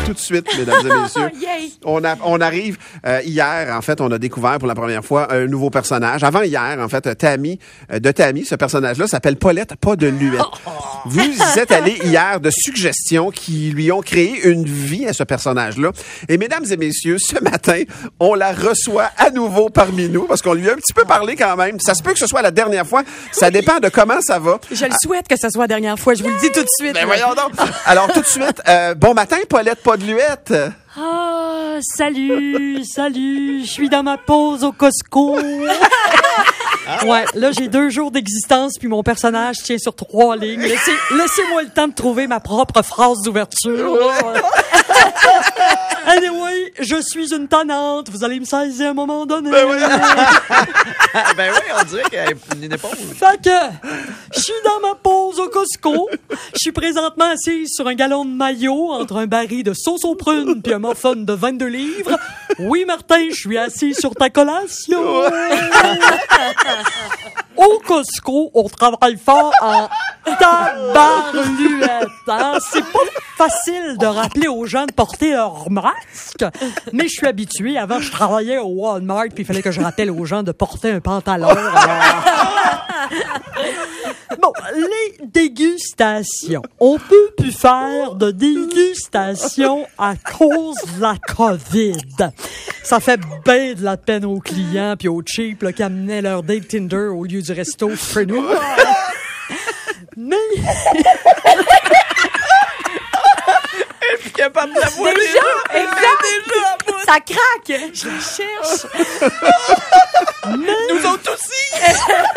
tout de suite, mesdames et messieurs. Yay! On arrive hier, en fait, on a découvert pour la première fois un nouveau personnage. Avant hier, en fait, Tammy, ce personnage-là s'appelle Paulette, pas de Luette. Vous êtes allés hier de suggestions qui lui ont créé une vie à ce personnage-là. Et mesdames et messieurs, ce matin, on la reçoit à nouveau parmi nous parce qu'on lui a un petit peu parlé quand même. Ça se peut que ce soit la dernière fois. Ça dépend de comment ça va. Je le souhaite que ce soit la dernière fois. Je vous le dis tout de suite. Ben voyons donc. Alors, tout de suite, bon matin, Paulette, pas de Luette. Ah, salut, je suis dans ma pause au Costco. Ouais, là, j'ai 2 jours d'existence, puis mon personnage tient sur 3 lignes. Laissez-moi le temps de trouver ma propre phrase d'ouverture. Anyway, je suis une tannante. Vous allez me saisir à un moment donné. Ben oui, on dirait qu'elle a une épaule. Fait que, je suis dans ma pause au Costco. Je suis présentement assise sur un gallon de mayo entre un baril de sauce aux prunes puis un muffin de 22 livres. Oui, Martin, je suis assise sur ta collation. Au Costco, on travaille fort en tabarluette. Hein? C'est pas facile de rappeler aux gens de porter leur masque, mais je suis habituée. Avant, je travaillais au Walmart, puis il fallait que je rappelle aux gens de porter un pantalon. Bon, les dégustations. On peut plus faire de dégustation à cause de la COVID. Ça fait bien de la peine aux clients puis aux cheap là, qui amenaient leur date Tinder au lieu du resto chez nous. Mais... Elle est plus capable de la voir. Déjà, exact. Ça craque. Je la cherche. Nous autres aussi.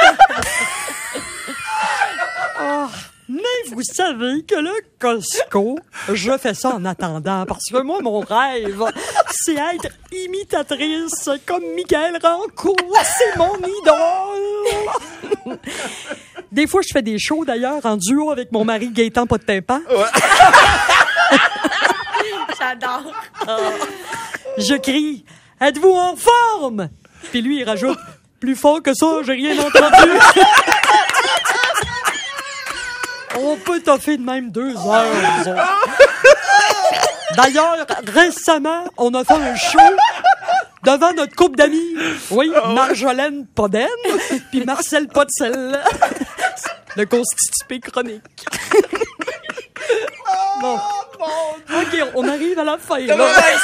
Mais vous savez que le Costco, je fais ça en attendant, parce que moi, mon rêve, c'est être imitatrice comme Michael Rancourt. C'est mon idole! Des fois, je fais des shows, d'ailleurs, en duo avec mon mari Gaëtan Pas de Tympan. J'adore. Je crie « Êtes-vous en forme? » Puis lui, il rajoute « Plus fort que ça, j'ai rien entendu. » On peut toffer de même 2 heures. D'ailleurs, récemment, on a fait un show devant notre couple d'amis. Oui, Marjolaine Podden puis Marcel Podsel. Le constipé chronique. Bon. OK, on arrive à la fin. T'as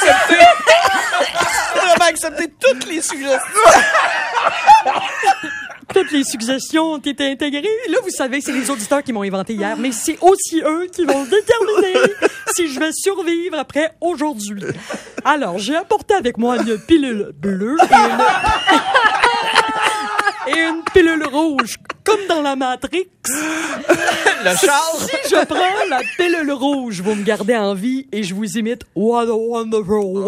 vraiment accepté toutes les suggestions. Toutes les suggestions ont été intégrées. Là, vous savez, c'est les auditeurs qui m'ont inventé hier, mais c'est aussi eux qui vont déterminer si je vais survivre après aujourd'hui. Alors, j'ai apporté avec moi une pilule bleue et une pilule rouge, comme dans la Matrix. Le Charles. Si je prends la pilule rouge, vous me gardez en vie et je vous imite « What a wonderful world ».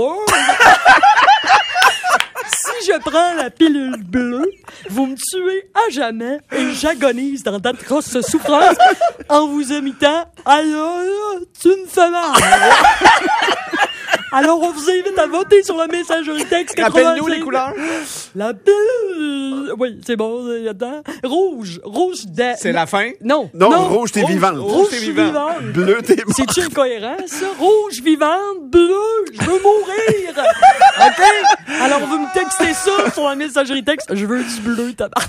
Si je prends la pilule bleue, vous me tuez à jamais et j'agonise dans d'atroces souffrances en vous imitant « Alors, tu me fais mal ». Alors, on vous invite à voter sur la messagerie texte 85. Rappelle-nous les couleurs. La pilule... Oui, c'est bon, attends. Rouge de... C'est la fin? Non. Non, rouge, t'es vivante. Rouge, t'es je suis vivante. vivante. Bleu, t'es mort. C'est-tu incohérent, ça? Rouge, vivante, bleu, je veux mourir! OK? Alors, vous me textez ça sur la messagerie texte. Je veux du bleu, tabarnak.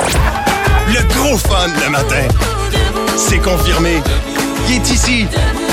Le gros fun le matin. C'est confirmé. Il est ici.